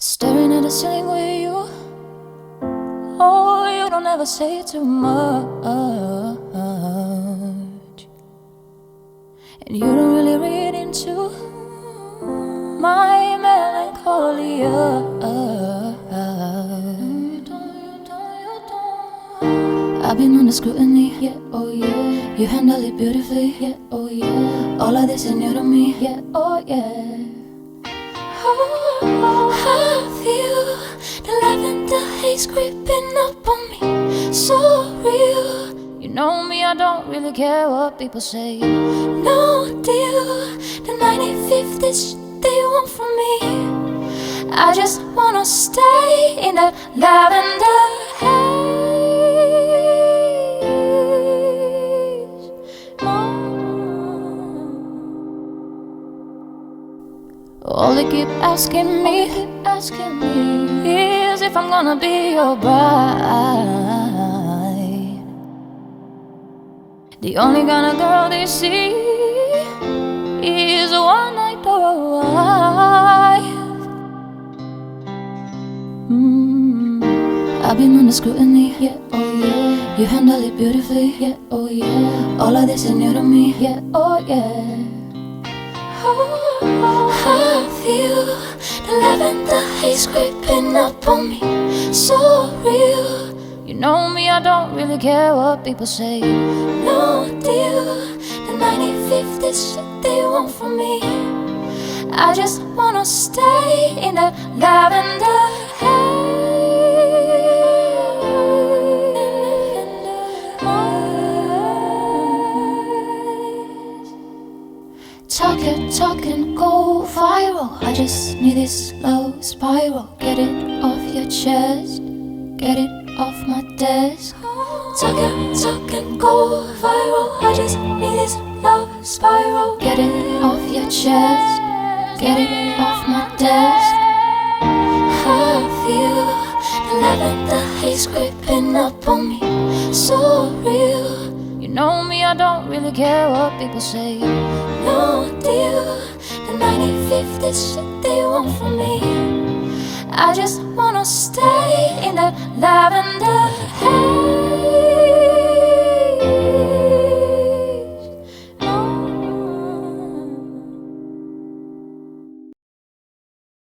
Staring at the ceiling with you. Oh, you don't ever say too much, and you don't really read into my melancholia. I've been under scrutiny, yeah, oh yeah. You handle it beautifully, yeah, oh yeah. All of this is new to me, yeah, oh yeah. Oh, I feel the lavender haze creeping up on me, so real. You know me, I don't really care what people say. No deal, the 95th is they want from me. I just wanna stay in that lavender haze. All they keep asking me is if I'm gonna be your bride. The only kind of girl they see is a one-night wife. I've been under scrutiny, yeah, oh yeah. You handle it beautifully, yeah, oh yeah. All of this is new to me, yeah, oh yeah. Oh, I feel the lavender haze creeping up on me, so real. You know me, I don't really care what people say. No deal, the 95th is shit they want from me. I just wanna stay in that lavender haze. Talk and go viral. I just need this low spiral. Get it off your chest, get it off my desk. Talk and go viral. I just need this low spiral. Get it off your chest, get it off my desk. I feel the lavender haze creeping up on me, so real. You know me, I don't really care what people say. No deal, the 95th is shit they want from me. I just wanna stay in that lavender